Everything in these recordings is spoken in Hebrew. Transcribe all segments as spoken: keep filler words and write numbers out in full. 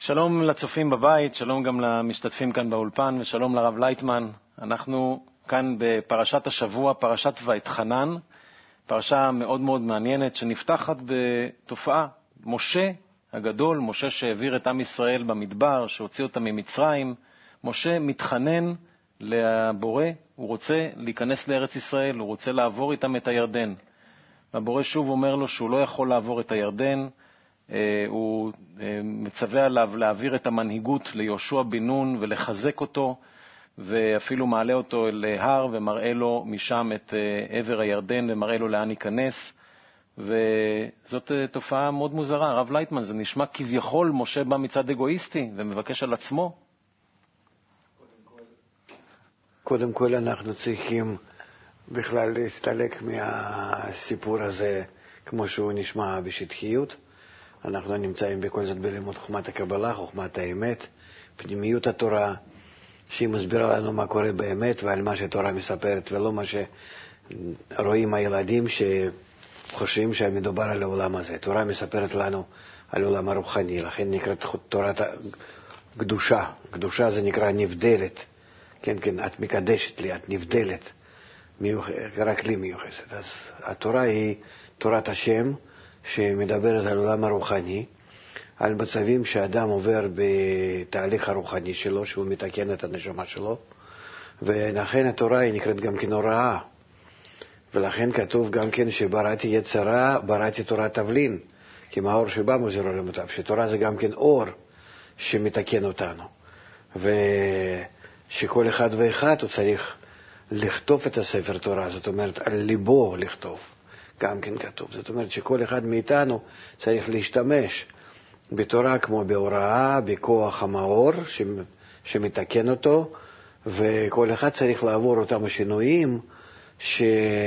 שלום לצופים בבית, שלום גם למשתתפים כאן באולפן, ושלום לרב לייטמן. אנחנו כאן בפרשת השבוע, פרשת ואתחנן, פרשה מאוד מאוד מעניינת שנפתחת בתופעה. משה הגדול, משה שהעביר את עם ישראל במדבר, שהוציא אותם ממצרים, משה מתחנן לבורא, הוא רוצה להיכנס לארץ ישראל, הוא רוצה לעבור איתם את הירדן. והבורא שוב אומר לו שהוא לא יכול לעבור את הירדן, הוא מצווה עליו להעביר את המנהיגות ליהושע בן נון ולחזק אותו, ואפילו מעלה אותו אל הר ומראה לו משם את עבר הירדן ומראה לו לאן ייכנס. וזאת תופעה מאוד מוזרה. הרב לייטמן, זה נשמע כביכול משה בא מצד אגואיסטי ומבקש על עצמו. קודם כל אנחנו צריכים בכלל להסתלק מהסיפור הזה כמו שהוא נשמע בשטחיות. אנחנו נמצאים בכל זאת בלימוד חוכמת הקבלה, חוכמת האמת, פנימיות התורה, שהיא מסבירה לנו מה קורה באמת ועל מה שתורה מספרת, ולא מה שרואים הילדים שחושבים שמדובר על העולם הזה. תורה מספרת לנו על העולם הרוחני, לכן נקראת תורת קדושה. קדושה זה נקרא נבדלת. כן, כן, את מקדשת לי, את נבדלת, מיוח... רק לי מיוחסת. אז התורה היא תורת השם, שמדברת על עולם הרוחני, על מצבים שאדם עובר בתהליך הרוחני שלו, שהוא מתקן את הנשמה שלו, ולכן התורה היא נקראת גם כן הוראה. ולכן כתוב גם כן שבראתי יצרה, בראתי תורת תבלין, כי מהאור שבא מזיר עולמותיו, שתורה זה גם כן אור שמתקן אותנו. ושכל אחד ואחד הוא צריך לכתוב את הספר תורה, זאת אומרת על ליבו לכתוב. גם כן כתוב. זאת אומרת שכל אחד מאיתנו צריך להשתמש בתורה כמו בהוראה, בכוח המאור שמתקן אותו, וכל אחד צריך לעבור אותם השינויים ש...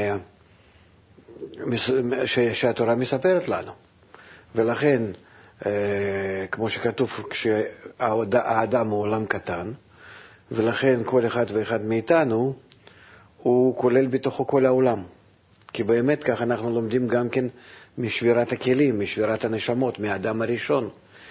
ש... שהתורה מספרת לנו. ולכן, כמו שכתוב, כשהאדם הוא עולם קטן, ולכן כל אחד ואחד מאיתנו הוא כולל בתוכו כל העולם. כי באמת כך אנחנו לומדים גם כן משבירת הכלים, משבירת הנשמות, מהאדם הראשון,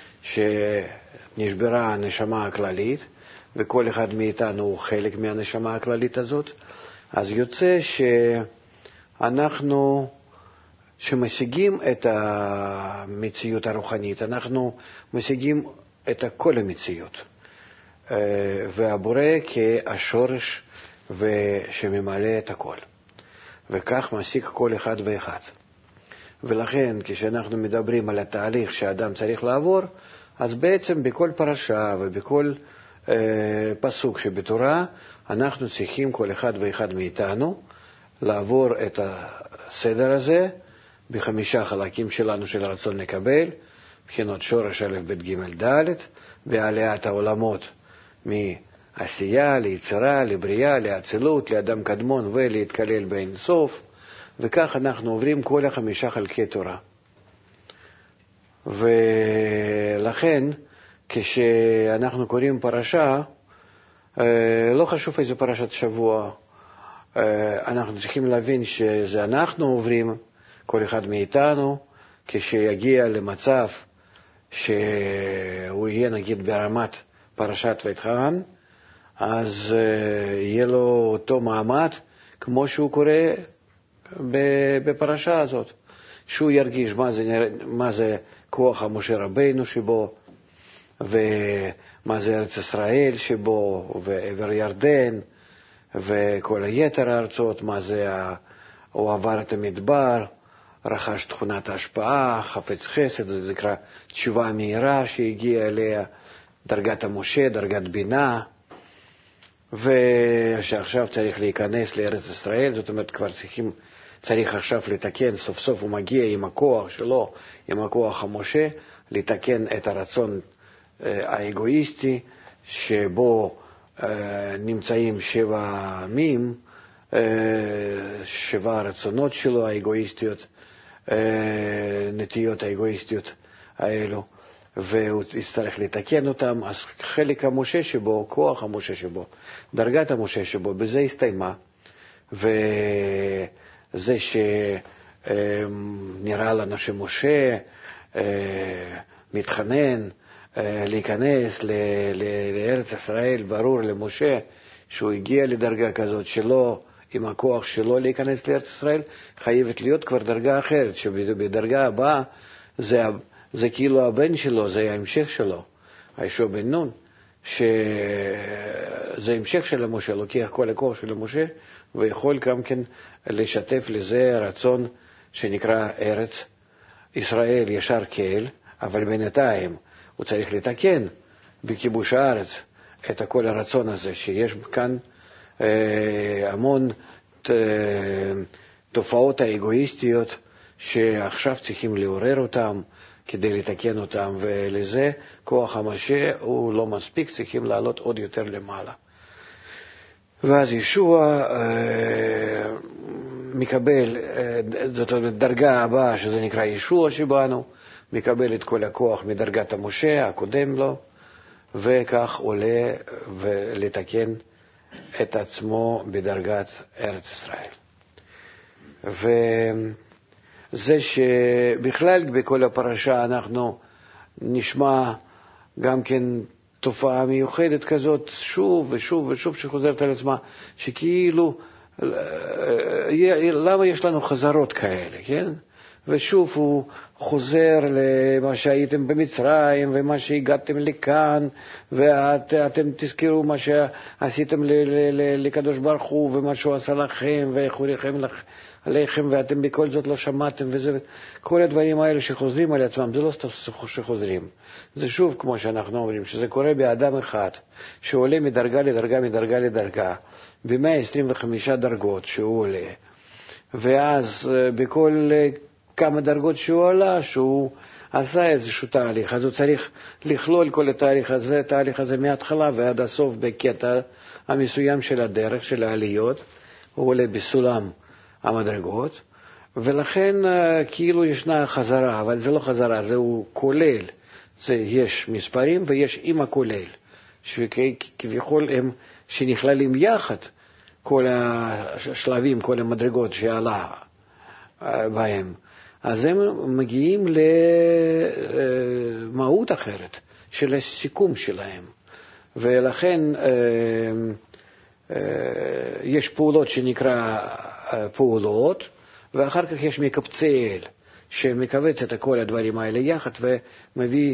שנשברה הנשמה הכללית, וכל אחד מאיתנו הוא חלק מהנשמה הכללית הזאת. אז יוצא שאנחנו, שמשיגים את המציאות הרוחנית, אנחנו משיגים את כל המציאות. והבורא כהשורש שממלא את הכל. וכך משיג כל אחד ואחד. ולכן כשאנחנו מדברים על התהליך שהאדם צריך לעבור, אז בעצם בכל פרשה ובכל אה, פסוק שבתורה, אנחנו צריכים כל אחד ואחד מאיתנו לעבור את הסדר הזה בחמישה חלקים שלנו של רצון לקבל, בחינות שורש א' ב' ג' ד', ועליית העולמות מעשייה, ליצירה, לבריאה, לאצילות, לאדם קדמון ולהתקלל באין סוף, וכך אנחנו עוברים כל החמישה חלקי תורה. ולכן כשאנחנו קוראים פרשה, לא חשוב איזה פרשת שבוע, אנחנו צריכים להבין שזה אנחנו עוברים, כל אחד מאיתנו, כשיגיע למצב שהוא יהיה נגיד ברמת פרשת ואתחנן, אז uh, יהיה לו אותו מעמד כמו שהוא קורא בפרשה הזאת, שהוא ירגיש מה זה, מה זה כוח המשה רבינו שבו, ומה זה ארץ ישראל שבו, ועבר ירדן, וכל היתר הארצות, מה זה, הוא עבר את המדבר, רכש תכונת ההשפעה, חפץ חסד, זה נקרא תשובה מהירה שהגיעה אליה, דרגת המשה, דרגת בינה, ושעכשיו צריך להיכנס לארץ ישראל, זאת אומרת כבר צריכים, צריך עכשיו לתקן, סוף סוף הוא מגיע עם הכוח שלו, עם הכוח המשה, לתקן את הרצון האגואיסטי, שבו נמצאים שבע עמים, שבע רצונות שלו האגואיסטיות, נטיות האגואיסטיות האלו, והוא יצטרך לתקן אותם. אז חלק המשה שבו, כוח המשה שבו, דרגת המשה שבו, בזה הסתיימה, וזה שנראה לנו שמשה מתחנן להיכנס לארץ ישראל, ברור למשה שהוא הגיע לדרגה כזאת שלו, עם הכוח שלו להיכנס לארץ ישראל, חייבת להיות כבר דרגה אחרת, שבדרגה הבאה זה, זה כאילו הבן שלו, זה ההמשך שלו, יהושע בן נון, שזה המשך של משה, לוקח כל הכוח של משה, ויכול גם כן לשתף לזה רצון שנקרא ארץ ישראל ישר כאל, אבל בינתיים הוא צריך לתקן בכיבוש הארץ את כל הרצון הזה, שיש כאן אה, המון ת, תופעות האגואיסטיות שעכשיו צריכים לעורר אותם כדי לתקן אותם, ולזה כוח המשה הוא לא מספיק, צריכים לעלות עוד יותר למעלה. ואז ישוע אה, מקבל, אה, זאת אומרת, דרגה הבאה, שזה נקרא ישוע שבאנו, מקבל את כל הכוח מדרגת המשה הקודם לו, וכך עולה ולתקן את עצמו בדרגת ארץ ישראל. וזה שבכלל בכל הפרשה אנחנו נשמע גם כן תופעה מיוחדת כזאת, שוב ושוב ושוב שחוזרת על עצמה, שכאילו, למה יש לנו חזרות כאלה, כן? ושוב הוא חוזר למה שהייתם במצרים ומה שהגעתם לכאן, ואתם תזכרו מה שעשיתם לקדוש ברוך הוא ומה שהוא עשה לכם ואיך הוא ריחם עליכם ואתם בכל זאת לא שמעתם, וזה, כל הדברים האלה שחוזרים על עצמם, זה לא סתם שחוזרים, זה שוב כמו שאנחנו אומרים, שזה קורה באדם אחד שעולה מדרגה לדרגה מדרגה לדרגה ב-מאה עשרים וחמש דרגות שהוא עולה, ואז בכל כמה דרגות שהוא עלה, שהוא עשה איזשהו תהליך, אז הוא צריך לכלול כל התהליך הזה, התהליך הזה מההתחלה ועד הסוף בקטע המסוים של הדרך, של העליות, הוא עולה בסולם המדרגות, ולכן כאילו ישנה חזרה, אבל זה לא חזרה, זהו כולל, זה יש מספרים ויש עם הכולל, שכביכול הם שנכללים יחד כל השלבים, כל המדרגות שעלה בהם. אז הם מגיעים למהות אחרת של הסיכום שלהם, ולכן יש פעולות שנקרא פעולות, ואחר כך יש מקבצי אל שמקבץ את כל הדברים האלה יחד ומביא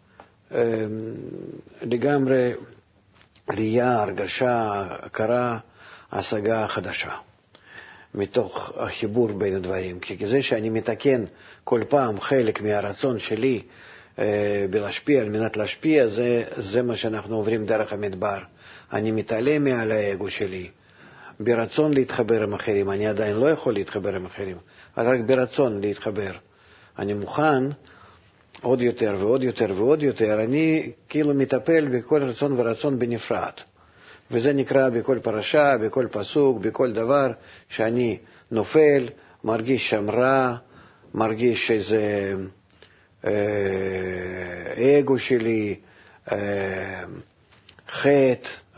לגמרי ראייה, הרגשה, הכרה, השגה חדשה מתוך החיבור בין הדברים. כי זה שאני מתקן כל פעם חלק מהרצון שלי אה, בלהשפיע, על מנת להשפיע, זה, זה מה שאנחנו עוברים דרך המדבר. אני מתעלם מעל האגו שלי ברצון להתחבר עם אחרים, אני עדיין לא יכול להתחבר עם אחרים, אבל רק ברצון להתחבר. אני מוכן עוד יותר ועוד יותר ועוד יותר, אני כאילו מטפל בכל רצון ורצון בנפרד. וזה נקרא בכל פרשה, בכל פסוק, בכל דבר שאני נופל, מרגיש שם רע, מרגיש איזה אה, אגו שלי, אה, חטא, אה,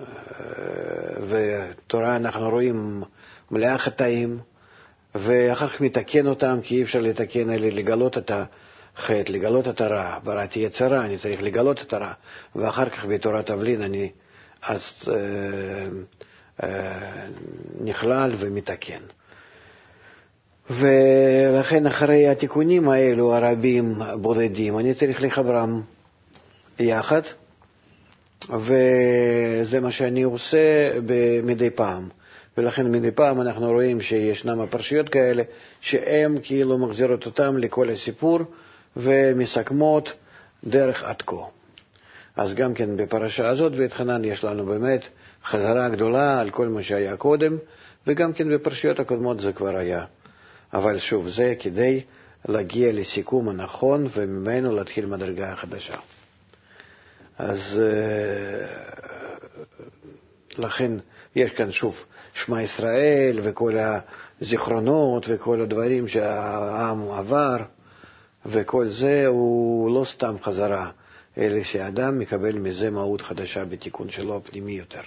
ותורה אנחנו רואים מלאה חטאים, ואחר כך מתקן אותם, כי אי אפשר לתקן אלה, לגלות את החטא, לגלות את הרע, בראתי יצרה, אני צריך לגלות את הרע, ואחר כך בתורת תבלין אני אז אה, אה, נכלל ומתקן. ולכן אחרי התיקונים האלו הרבים בודדים, אני צריך לחברם יחד, וזה מה שאני עושה מדי פעם. ולכן מדי פעם אנחנו רואים שישנם הפרשיות כאלה שהן כאילו מחזירות אותם לכל הסיפור ומסכמות דרך עד כה. אז גם כן בפרשה הזאת ואתחנן יש לנו באמת חזרה גדולה על כל מה שהיה קודם, וגם כן בפרשיות הקודמות זה כבר היה. אבל שוב, זה כדי להגיע לסיכום הנכון וממנו להתחיל מדרגה חדשה. אז לכן יש כאן שוב שמע ישראל וכל הזיכרונות וכל הדברים שהעם עבר, וכל זה הוא לא סתם חזרה, אלא שאדם מקבל מזה מהות חדשה בתיקון שלו הפנימי יותר.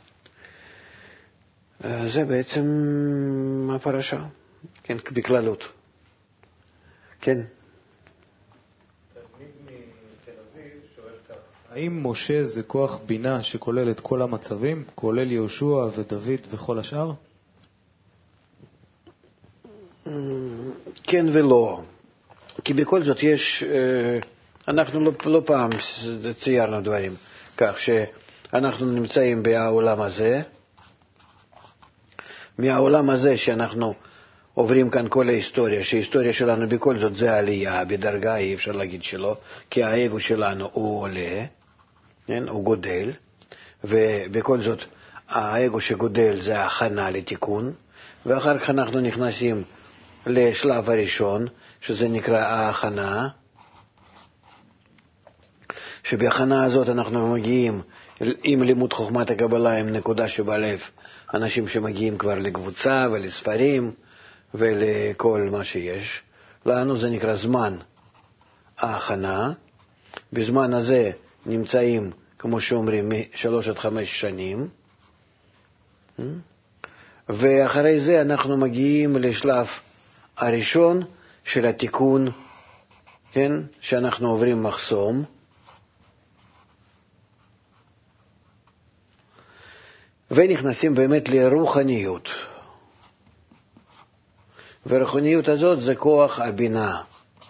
זה בעצם הפרשה, כן, בכללות. כן. תלמיד מתל אביב שואל ככה, האם משה זה כוח בינה שכולל את כל המצבים, כולל יהושע ודוד וכל השאר? כן ולא. כי בכל זאת יש, אנחנו לא, לא פעם ציירנו דברים, כך שאנחנו נמצאים בעולם הזה, מהעולם הזה שאנחנו עוברים כאן כל ההיסטוריה, שההיסטוריה שלנו בכל זאת זה עלייה, בדרגה אי אפשר להגיד שלא, כי האגו שלנו הוא עולה, כן? הוא גודל, ובכל זאת האגו שגודל זה ההכנה לתיקון, ואחר כך אנחנו נכנסים לשלב הראשון, שזה נקרא ההכנה, שבהכנה הזאת אנחנו מגיעים עם לימוד חוכמת הקבלה, עם נקודה שבלב, אנשים שמגיעים כבר לקבוצה ולספרים ולכל מה שיש. לנו זה נקרא זמן ההכנה. בזמן הזה נמצאים, כמו שאומרים, משלוש עד חמש שנים, ואחרי זה אנחנו מגיעים לשלב הראשון של התיקון, כן? שאנחנו עוברים מחסום, ונכנסים באמת לרוחניות. והרוחניות הזאת זה כוח הבינה.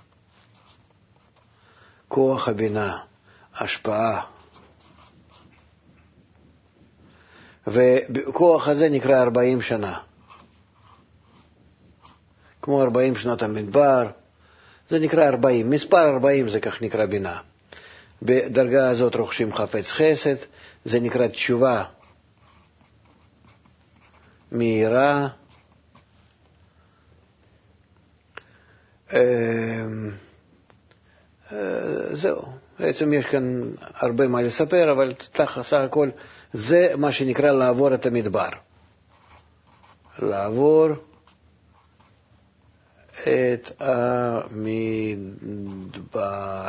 כוח הבינה, השפעה. וכוח הזה נקרא ארבעים שנה. כמו ארבעים שנות המדבר, זה נקרא ארבעים. מספר ארבעים זה כך נקרא בינה. בדרגה הזאת רוכשים חפץ חסד, זה נקרא תשובה מהירה. זהו, בעצם יש כאן הרבה מה לספר, אבל סך הכל זה מה שנקרא לעבור את המדבר. לעבור את המדבר.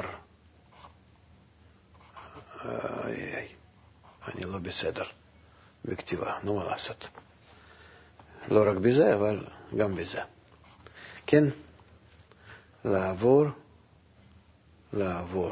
איי, איי, אני לא בסדר בכתיבה, נו מה לעשות. לא רק בזה, אבל גם בזה. כן? לעבור, לעבור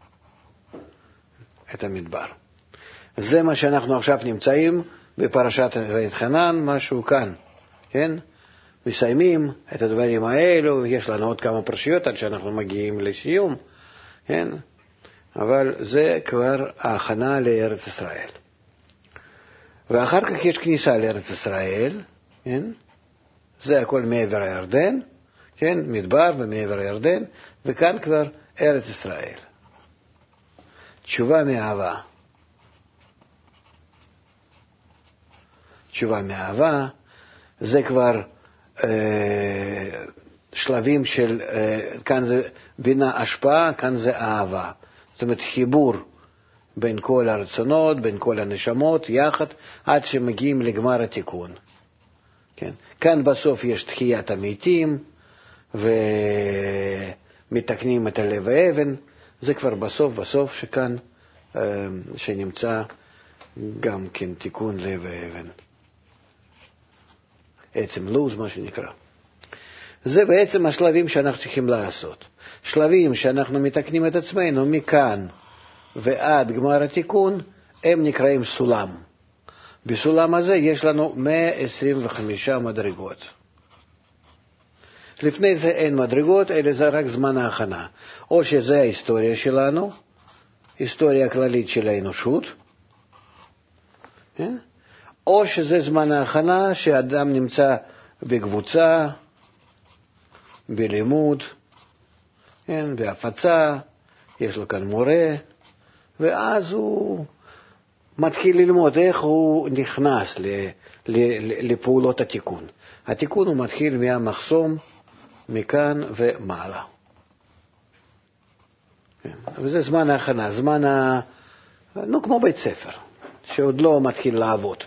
את המדבר. זה מה שאנחנו עכשיו נמצאים בפרשת ואתחנן, משהו כאן, כן? מסיימים את הדברים האלו, יש לנו עוד כמה פרשיות עד שאנחנו מגיעים לסיום, כן? אבל זה כבר ההכנה לארץ ישראל. ואחר כך יש כניסה לארץ ישראל, כן? זה הכל מעבר הירדן, כן? מדבר ומעבר הירדן, וכאן כבר ארץ ישראל. תשובה מאהבה. תשובה מאהבה, זה כבר אה, שלבים של, אה, כאן זה בינה השפעה, כאן זה אהבה. זאת אומרת חיבור בין כל הרצונות, בין כל הנשמות, יחד, עד שמגיעים לגמר התיקון. כן? כאן בסוף יש תחיית המתים, ומתקנים את הלב האבן, זה כבר בסוף, בסוף שכאן, אה, שנמצא גם כן תיקון לב האבן. עצם לוז, מה שנקרא. זה בעצם השלבים שאנחנו צריכים לעשות. שלבים שאנחנו מתקנים את עצמנו מכאן ועד גמר התיקון, הם נקראים סולם. בסולם הזה יש לנו מאה עשרים וחמש מדרגות. לפני זה אין מדרגות, אלא זה רק זמן ההכנה. או שזה ההיסטוריה שלנו, היסטוריה הכללית של האנושות, כן? או שזה זמן ההכנה שאדם נמצא בקבוצה, בלימוד, כן, בהפצה, יש לו כאן מורה, ואז הוא מתחיל ללמוד איך הוא נכנס ל, ל, ל, לפעולות התיקון. התיקון הוא מתחיל מהמחסום, מכאן ומעלה. כן, וזה זמן ההכנה, זמן ה... נו, כמו בית ספר, שעוד לא מתחיל לעבוד.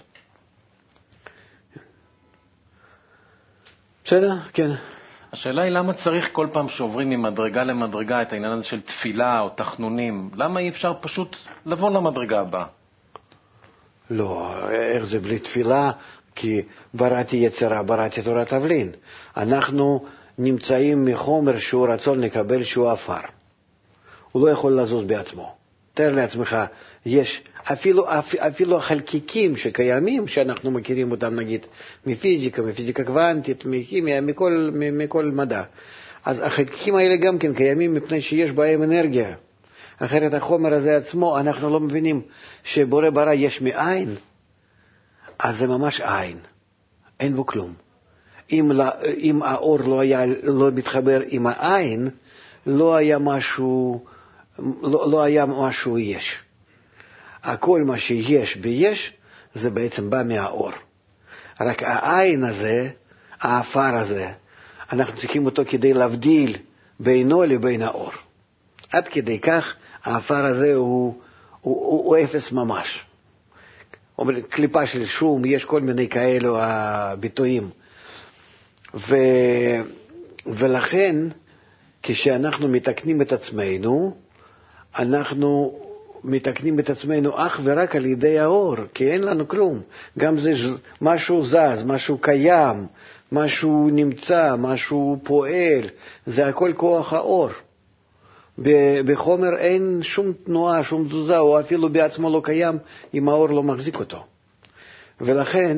בסדר? כן. השאלה היא למה צריך כל פעם שעוברים ממדרגה למדרגה את העניין הזה של תפילה או תחנונים? למה אי אפשר פשוט לבוא למדרגה הבאה? לא, איך זה בלי תפילה? כי בראתי יצרה, בראתי תורת תבלין. אנחנו נמצאים מחומר שהוא רצון לקבל שהוא אפר. הוא לא יכול לזוז בעצמו. תאר לעצמך, יש אפילו, אפילו החלקיקים שקיימים, שאנחנו מכירים אותם נגיד מפיזיקה, מפיזיקה קוונטית, מכימיה, מכל, מכל מדע. אז החלקיקים האלה גם כן קיימים מפני שיש בהם אנרגיה. אחרת החומר הזה עצמו, אנחנו לא מבינים שבורא ברא יש מאין, אז זה ממש עין. אין בו כלום. אם, אם האור לא היה, לא מתחבר עם העין, לא היה משהו, לא, לא היה משהו יש. הכל מה שיש ויש, זה בעצם בא מהאור. רק העין הזה, האפר הזה, אנחנו צריכים אותו כדי להבדיל בינו לבין האור. עד כדי כך, האפר הזה הוא, הוא, הוא, הוא אפס ממש. אומרת, קליפה של שום, יש כל מיני כאלו הביטויים. ו, ולכן, כשאנחנו מתקנים את עצמנו, אנחנו מתקנים את עצמנו אך ורק על ידי האור, כי אין לנו כלום. גם זה משהו זז, משהו קיים, משהו נמצא, משהו פועל, זה הכל כוח האור. בחומר אין שום תנועה, שום תזוזה, או אפילו בעצמו לא קיים, אם האור לא מחזיק אותו. ולכן,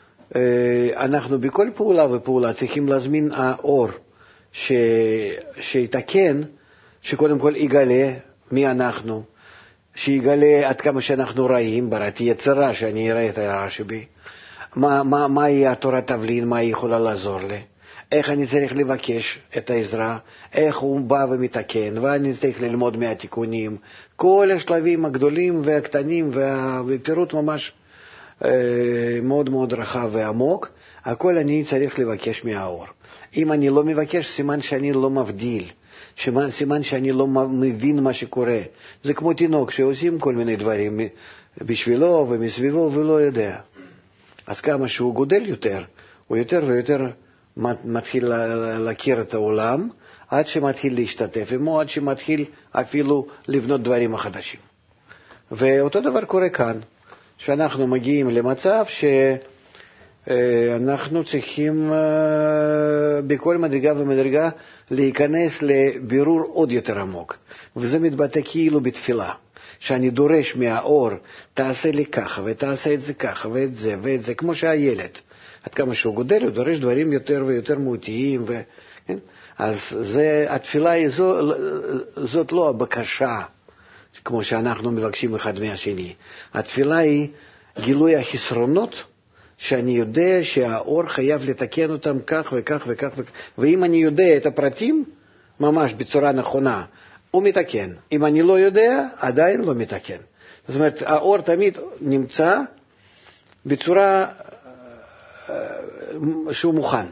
אנחנו בכל פעולה ופעולה צריכים להזמין האור ש... שיתקן, שקודם כל יגלה מי אנחנו, שיגלה עד כמה שאנחנו רעים, בראתי יצרה, שאני אראה את הרע שבי, מה, מה, מה היא התורת תבלין, מה היא יכולה לעזור לי, איך אני צריך לבקש את העזרה, איך הוא בא ומתקן, ואני צריך ללמוד מהתיקונים, כל השלבים הגדולים והקטנים, והפירוט ממש אה, מאוד מאוד רחב ועמוק, הכל אני צריך לבקש מהאור. אם אני לא מבקש, סימן שאני לא מבדיל, סימן שאני לא מבין מה שקורה. זה כמו תינוק שעושים כל מיני דברים בשבילו ומסביבו ולא יודע. אז כמה שהוא גודל יותר, הוא יותר ויותר מתחיל להכיר את העולם, עד שמתחיל להשתתף עמו, עד שמתחיל אפילו לבנות דברים החדשים. ואותו דבר קורה כאן, שאנחנו מגיעים למצב שאנחנו צריכים בכל מדרגה ומדרגה להיכנס לבירור עוד יותר עמוק. וזה מתבטא כאילו בתפילה, שאני דורש מהאור, תעשה לי ככה, ותעשה את זה ככה, ואת זה, ואת זה, כמו שהילד. עד כמה שהוא גודל, הוא דורש דברים יותר ויותר מהותיים. ו... כן? אז זה, התפילה היא זו, זאת לא הבקשה, כמו שאנחנו מבקשים אחד מהשני. התפילה היא גילוי החסרונות, שאני יודע שהאור חייב לתקן אותם כך וכך וכך וכך. ואם אני יודע את הפרטים, ממש בצורה נכונה, הוא מתקן. אם אני לא יודע, עדיין לא מתקן. זאת אומרת, האור תמיד נמצא בצורה שהוא מוכן.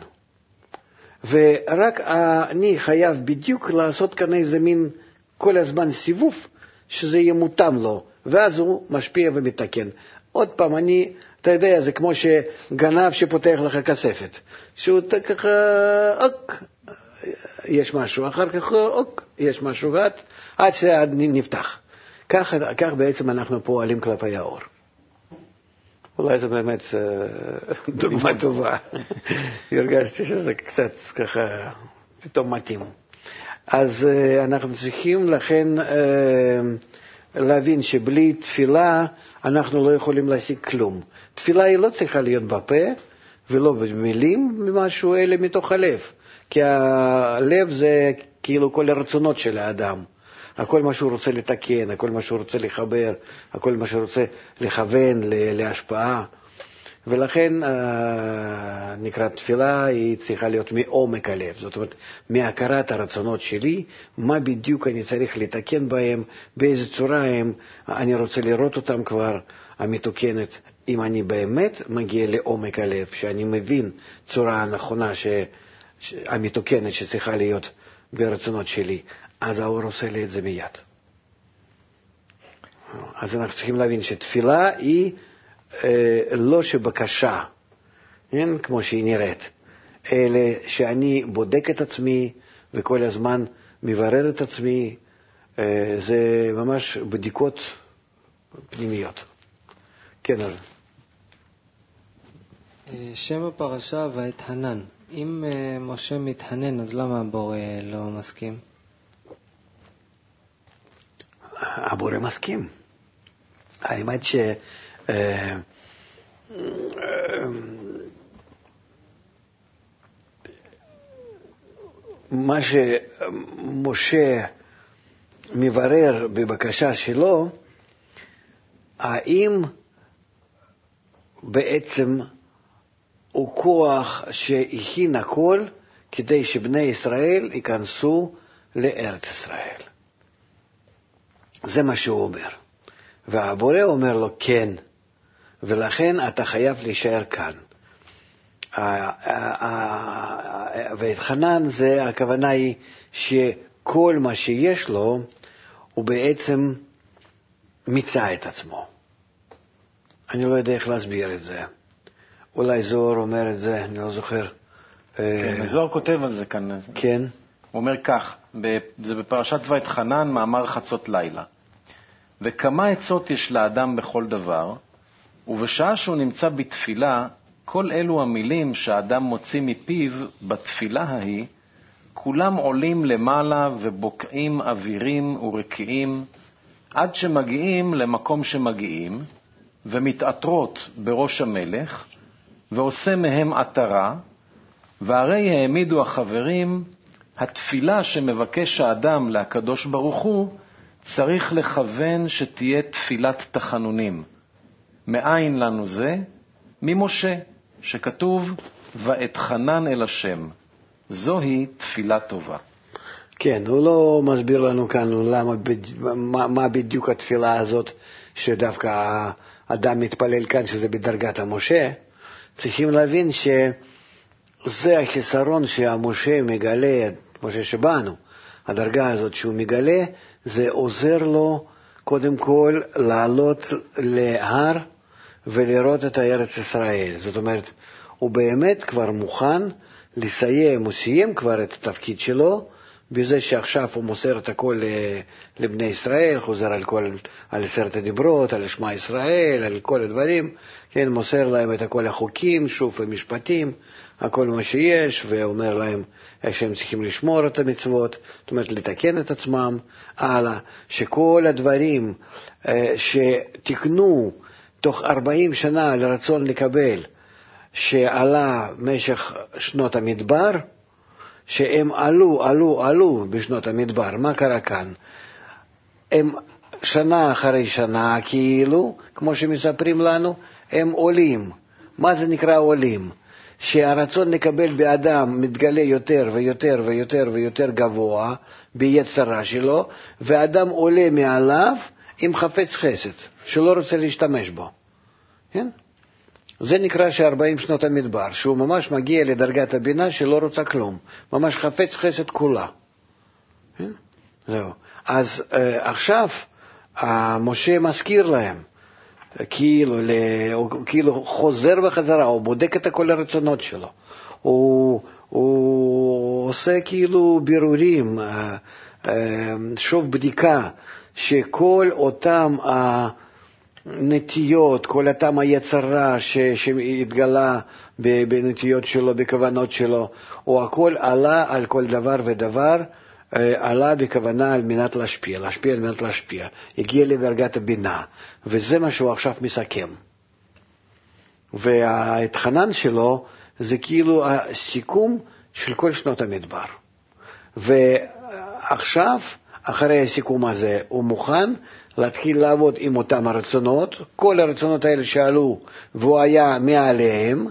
ורק אני חייב בדיוק לעשות כאן איזה מין כל הזמן סיבוב, שזה יהיה מותאם לו, ואז הוא משפיע ומתקן. עוד פעם, אני, אתה יודע, זה כמו שגנב שפותח לך כספת. שהוא ככה, אוק, יש משהו, אחר כך, אוק, יש משהו, ועד, עד שנפתח. כך, כך בעצם אנחנו פועלים כלפי האור. אולי זו באמת דוגמה טובה. הרגשתי שזה קצת ככה פתאום מתאים. אז אנחנו צריכים לכן להבין שבלי תפילה אנחנו לא יכולים להשיג כלום. תפילה היא לא צריכה להיות בפה ולא במילים משהו, אלא מתוך הלב. כי הלב זה כאילו כל הרצונות של האדם. הכל מה שהוא רוצה לתקן, הכל מה שהוא רוצה לחבר, הכל מה שהוא רוצה לכוון להשפעה. ולכן נקרא תפילה היא צריכה להיות מעומק הלב. זאת אומרת, מהכרת הרצונות שלי, מה בדיוק אני צריך לתקן בהם, באיזה צורה הם, אני רוצה לראות אותם כבר, המתוקנת. אם אני באמת מגיע לעומק הלב, שאני מבין צורה הנכונה ש... המתוקנת שצריכה להיות ברצונות שלי, אז האור עושה לי את זה מיד. אז אנחנו צריכים להבין שתפילה היא אה, לא שבקשה, כן? כמו שהיא נראית, אלא שאני בודק את עצמי וכל הזמן מברר את עצמי, אה, זה ממש בדיקות פנימיות. כן, ארז. שם הפרשה והתחנן. אם אה, משה מתחנן, אז למה הבורא לא מסכים? הבורא מסכים. האמת ש... מה שמשה מברר בבקשה שלו, האם בעצם הוא כוח שהכין הכל כדי שבני ישראל ייכנסו לארץ ישראל. זה מה שהוא אומר. והבורא אומר לו כן, ולכן אתה חייב להישאר כאן. והתחנן, זה הכוונה היא שכל מה שיש לו הוא בעצם מיצה את עצמו. אני לא יודע איך להסביר את זה. אולי זוהר אומר את זה, אני לא זוכר. כן, זוהר כותב על זה כאן. כן. הוא אומר כך, זה בפרשת ואתחנן, מאמר חצות לילה. וכמה עצות יש לאדם בכל דבר, ובשעה שהוא נמצא בתפילה, כל אלו המילים שהאדם מוציא מפיו בתפילה ההיא, כולם עולים למעלה ובוקעים אווירים ורקיעים, עד שמגיעים למקום שמגיעים, ומתעטרות בראש המלך, ועושה מהם עטרה, והרי העמידו החברים, התפילה שמבקש האדם להקדוש ברוך הוא, צריך לכוון שתהיה תפילת תחנונים. מאין לנו זה? ממשה, שכתוב, ואתחנן אל השם. זוהי תפילה טובה. כן, הוא לא מסביר לנו כאן למה, מה, מה בדיוק התפילה הזאת, שדווקא האדם מתפלל כאן, שזה בדרגת המשה. צריכים להבין שזה החיסרון שהמשה מגלה, משה שבאנו, הדרגה הזאת שהוא מגלה, זה עוזר לו קודם כל לעלות להר ולראות את הארץ ישראל. זאת אומרת, הוא באמת כבר מוכן לסיים, הוא סיים כבר את התפקיד שלו, בזה שעכשיו הוא מוסר את הכל לבני ישראל, חוזר על כל, על עשרת הדיברות, על שמע ישראל, על כל הדברים, כן, מוסר להם את כל החוקים, שוב המשפטים, הכל מה שיש, ואומר להם איך שהם צריכים לשמור את המצוות, זאת אומרת לתקן את עצמם, הלאה, שכל הדברים שתקנו תוך ארבעים שנה לרצון לקבל, שעלה משך שנות המדבר, שהם עלו, עלו, עלו בשנות המדבר. מה קרה כאן? הם שנה אחרי שנה, כאילו, כמו שמספרים לנו, הם עולים. מה זה נקרא עולים? שהרצון לקבל באדם מתגלה יותר ויותר ויותר ויותר גבוה ביצרה שלו, ואדם עולה מעליו עם חפץ חסד, שלא רוצה להשתמש בו. כן? זה נקרא ש-ארבעים שנות המדבר, שהוא ממש מגיע לדרגת הבינה שלא רוצה כלום, ממש חפץ חסד כולה. כן? זהו. אז אה, עכשיו, משה מזכיר להם, כאילו, הוא כאילו חוזר בחזרה, הוא בודק את כל הרצונות שלו, הוא, הוא עושה כאילו בירורים, אה, אה, שוב בדיקה, שכל אותם ה... נטיות, כל אותם היצרה ש, שהתגלה בנטיות שלו, בכוונות שלו, הוא הכל עלה על כל דבר ודבר, עלה בכוונה על מנת להשפיע, להשפיע על מנת להשפיע, הגיע לדרגת הבינה, וזה מה שהוא עכשיו מסכם. וההתחנן שלו זה כאילו הסיכום של כל שנות המדבר. ועכשיו, אחרי הסיכום הזה, הוא מוכן להתחיל לעבוד עם אותם הרצונות, כל הרצונות האלה שעלו והוא היה מעליהם.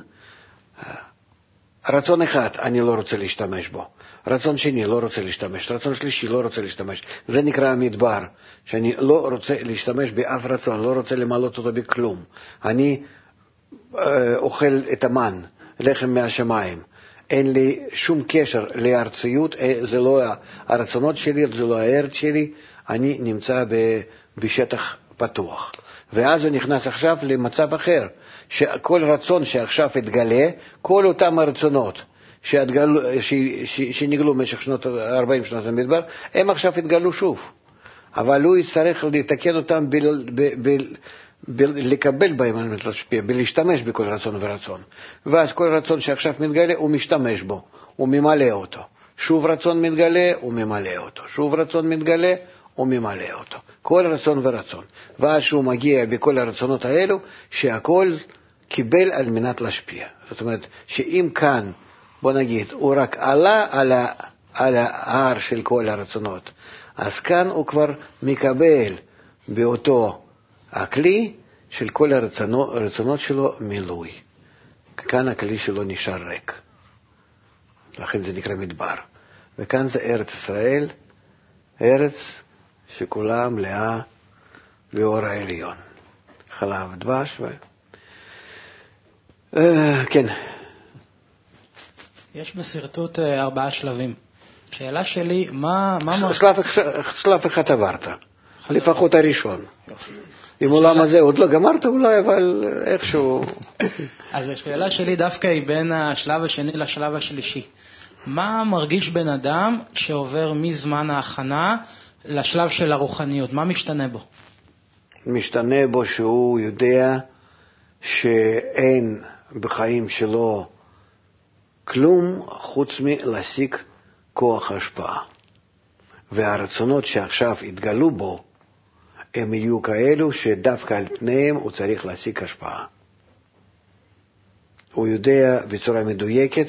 רצון אחד אני לא רוצה להשתמש בו, רצון שני לא רוצה להשתמש, רצון שלישי לא רוצה להשתמש. זה נקרא המדבר, שאני לא רוצה להשתמש באף רצון, לא רוצה למלות אותו בכלום. אני אה, אוכל את המן, לחם מהשמיים, אין לי שום קשר לארציות, זה לא הרצונות שלי, זה לא הארץ שלי, אני נמצא ב, בשטח פתוח. ואז הוא נכנס עכשיו למצב אחר, שכל רצון שעכשיו התגלה, כל אותם הרצונות שהתגלו, ש, ש, שנגלו במשך שנות, ארבעים שנות המדבר, הם עכשיו התגלו שוב. אבל הוא יצטרך לתקן אותם, ב, ב, ב, ב, לקבל בהם על מנת להשפיע, בלהשתמש בכל רצון ורצון. ואז כל רצון שעכשיו מתגלה, הוא משתמש בו, הוא ממלא אותו. שוב רצון מתגלה, הוא ממלא אותו. שוב רצון מתגלה, הוא ממלא אותו. כל רצון ורצון. ואז שהוא מגיע בכל הרצונות האלו, שהכל קיבל על מנת להשפיע. זאת אומרת, שאם כאן, בוא נגיד, הוא רק עלה על, ה, על ההר של כל הרצונות, אז כאן הוא כבר מקבל באותו הכלי של כל הרצונות, הרצונות שלו מילוי. כאן הכלי שלו נשאר ריק. לכן זה נקרא מדבר. וכאן זה ארץ ישראל, ארץ שכולה מלאה באור העליון. חלב דבש ו... Uh, כן. יש בסרטוט uh, ארבעה שלבים. שאלה שלי, מה... מה שלב, שלב אחד עברת, לפחות הראשון. אם עולם הזה עוד לא גמרת אולי, אבל איכשהו... אז השאלה שלי דווקא היא בין השלב השני לשלב השלישי. מה מרגיש בן אדם שעובר מזמן ההכנה לשלב של הרוחניות? מה משתנה בו? משתנה בו שהוא יודע שאין בחיים שלו כלום חוץ מלהשיג כוח השפעה. והרצונות שעכשיו התגלו בו, הם יהיו כאלו שדווקא על פניהם הוא צריך להשיג השפעה. הוא יודע בצורה מדויקת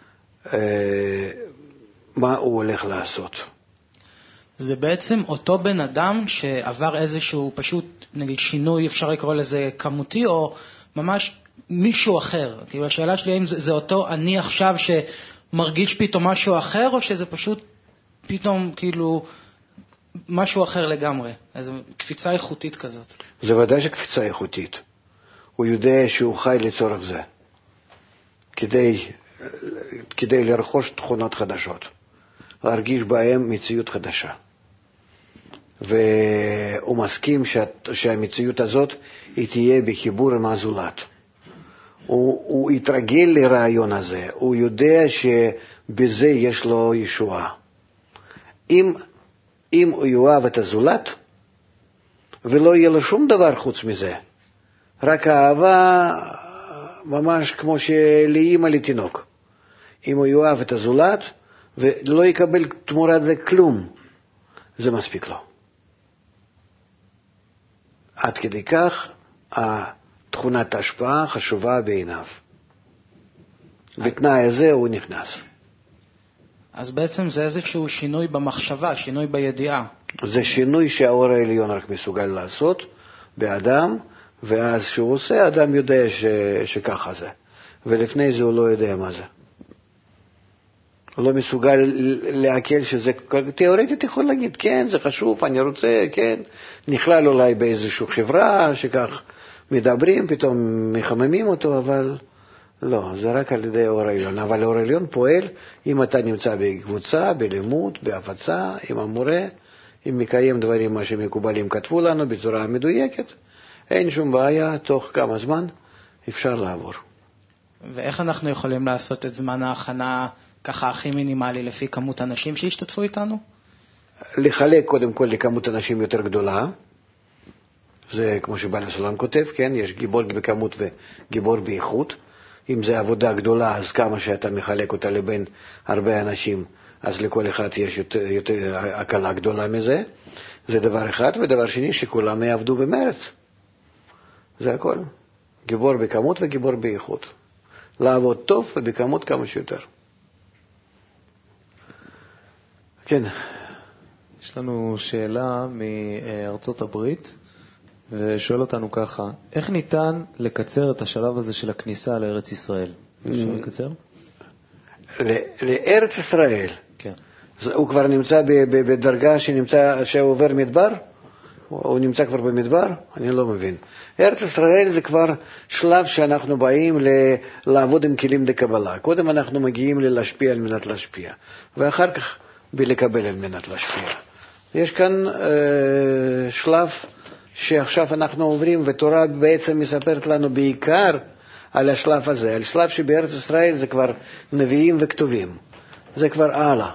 מה הוא הולך לעשות. זה בעצם אותו בן אדם שעבר איזשהו פשוט, נגיד, שינוי, אפשר לקרוא לזה כמותי, או ממש מישהו אחר. כאילו, השאלה שלי, האם זה, זה אותו אני עכשיו שמרגיש פתאום משהו אחר, או שזה פשוט פתאום, כאילו, משהו אחר לגמרי. איזו קפיצה איכותית כזאת. זה ודאי שקפיצה איכותית. הוא יודע שהוא חי לצורך זה. כדי, כדי לרכוש תכונות חדשות. להרגיש בהם מציאות חדשה. והוא מסכים שה, שהמציאות הזאת היא תהיה בחיבור עם הזולת. הוא, הוא יתרגל לרעיון הזה. הוא יודע שבזה יש לו ישועה. אם, אם הוא יאהב את הזולת, ולא יהיה לו שום דבר חוץ מזה, רק האהבה ממש כמו שלאמא לתינוק. אם הוא יאהב את הזולת, ולא יקבל תמורת זה כלום, זה מספיק לו. עד כדי כך, תכונת ההשפעה חשובה בעיניו. בתנאי הזה הוא נכנס. אז בעצם זה איזשהו שינוי במחשבה, שינוי בידיעה. זה שינוי שהאור העליון רק מסוגל לעשות באדם, ואז שהוא עושה, אדם יודע ש... שככה זה. ולפני זה הוא לא יודע מה זה. הוא לא מסוגל להקל שזה, תיאורטית יכול להגיד, כן, זה חשוב, אני רוצה, כן, נכלל אולי באיזושהי חברה שכך מדברים, פתאום מחממים אותו, אבל לא, זה רק על ידי אור העליון. אבל אור העליון פועל אם אתה נמצא בקבוצה, בלימוד, בהפצה, עם המורה, אם מקיים דברים מה שמקובלים כתבו לנו בצורה מדויקת, אין שום בעיה, תוך כמה זמן אפשר לעבור. ואיך אנחנו יכולים לעשות את זמן ההכנה ככה הכי מינימלי לפי כמות אנשים שהשתתפו איתנו? לחלק קודם כל לכמות אנשים יותר גדולה. זה כמו שבעל הסולם כותב, כן? יש גיבור בכמות וגיבור באיכות. אם זה עבודה גדולה, אז כמה שאתה מחלק אותה לבין הרבה אנשים, אז לכל אחד יש יותר, יותר הקלה גדולה מזה. זה דבר אחד. ודבר שני, שכולם יעבדו במרץ. זה הכל. גיבור בכמות וגיבור באיכות. לעבוד טוב ובכמות כמה שיותר. כן. יש לנו שאלה מארצות הברית, ושואל אותנו ככה, איך ניתן לקצר את השלב הזה של הכניסה לארץ ישראל? אפשר לקצר? לארץ ישראל? כן. הוא כבר נמצא בדרגה שנמצא, שהוא עובר מדבר? הוא נמצא כבר במדבר? אני לא מבין. ארץ ישראל זה כבר שלב שאנחנו באים לעבוד עם כלים לקבלה. קודם אנחנו מגיעים ללהשפיע על מנת להשפיע, ואחר כך בלקבל על מנת להשפיע. יש כאן אה, שלב שעכשיו אנחנו עוברים, ותורה בעצם מספרת לנו בעיקר על השלב הזה. על שלב שבארץ ישראל זה כבר נביאים וכתובים. זה כבר הלאה.